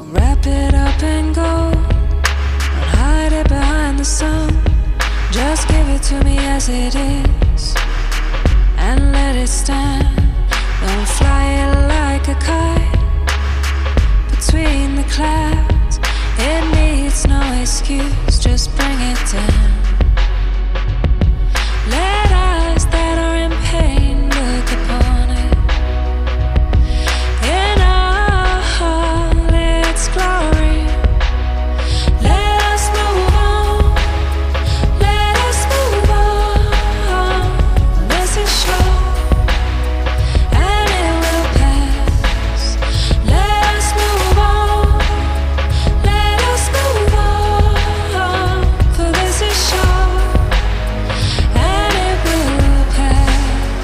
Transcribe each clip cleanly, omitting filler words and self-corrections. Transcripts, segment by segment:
wrap it up in gold, don't hide it behind the sun. Just give it to me as it is and let it stand. Don't fly it like a kite between the clouds. It needs no excuse, just bring it down. Let eyes that are in pain look upon it in all its glory. Let us move on, let us move on. This is short and it will pass. Let us move on, let us move on. For this is short and it will pass.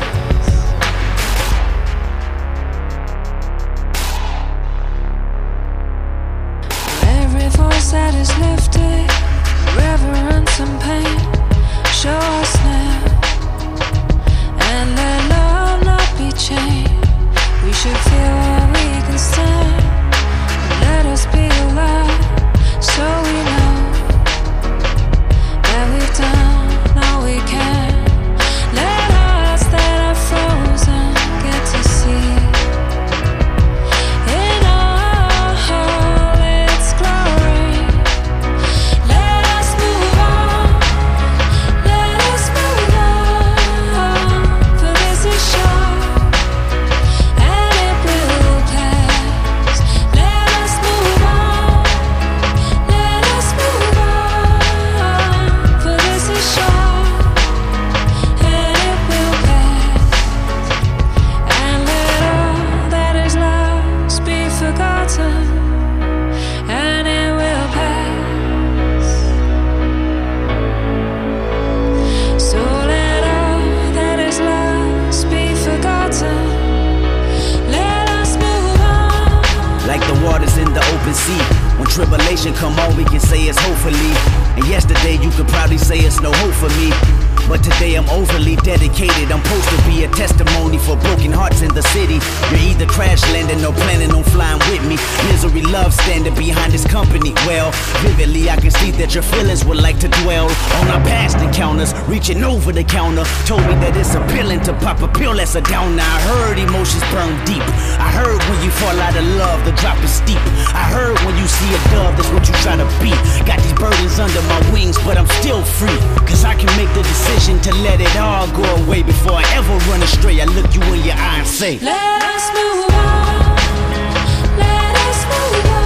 Every voice that is lifted, reverence and pain, show us now, and let love not be chained. We should feel what we can stand. Let us be alive, so we know that we've done all we can. Let hearts that are frozen get to see in all its glory. Let us move on, let us move on. For this is short and it will pass. Let us move on, let us move on. For this is short and it will pass. And let all that is lost be forgotten, and it will pass. So let all that is lost be forgotten. Let us move on. Like the waters in the open sea. When tribulation come on, we can say it's hopefully. And yesterday you could probably say it's no hope for me. But today I'm overly dedicated. I'm supposed to be a testimony for broken hearts in the city. You're either crash landing or planning on flying with me. Misery love standing behind this company. Well, vividly I can see that your feelings would like to dwell on our past encounters. Reaching over the counter told me that it's appealing to pop a pill that's a downer. I heard emotions burn deep. I heard when you fall out of love, the drop is steep. I heard when you see a dove, that's what you try to be. Got these burdens under my wings, but I'm still free. Cause I can make the decision to let it all go away before I ever run astray. I look you in your eye and say, Let us move on, let us move on.